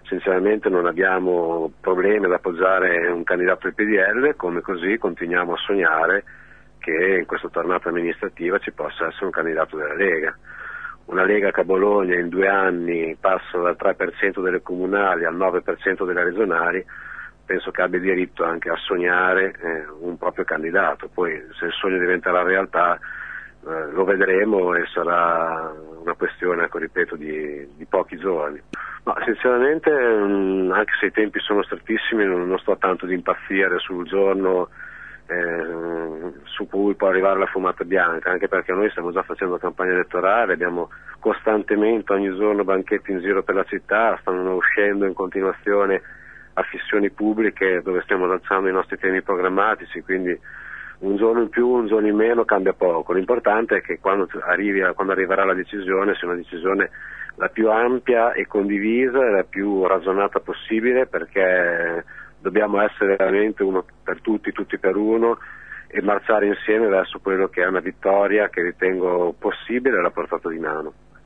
sinceramente non abbiamo problemi ad appoggiare un candidato del PDL, come così continuiamo a sognare che in questa tornata amministrativa ci possa essere un candidato della Lega. Una Lega che a Bologna in 2 anni passa dal 3% delle comunali al 9% delle regionali, penso che abbia diritto anche a sognare un proprio candidato. Poi se il sogno diventerà realtà lo vedremo e sarà una questione, ecco, ripeto, di pochi giorni. Ma sinceramente, anche se i tempi sono strettissimi, non sto tanto ad impazzire sul giorno su cui può arrivare la fumata bianca, anche perché noi stiamo già facendo campagna elettorale, abbiamo costantemente ogni giorno banchetti in giro per la città, stanno uscendo in continuazione affissioni pubbliche dove stiamo lanciando i nostri temi programmatici, quindi un giorno in più, un giorno in meno cambia poco. L'importante è che quando arriverà la decisione sia una decisione la più ampia e condivisa e la più ragionata possibile, perché dobbiamo essere veramente uno per tutti, tutti per uno, e marciare insieme verso quello che è una vittoria che ritengo possibile e alla portata di mano.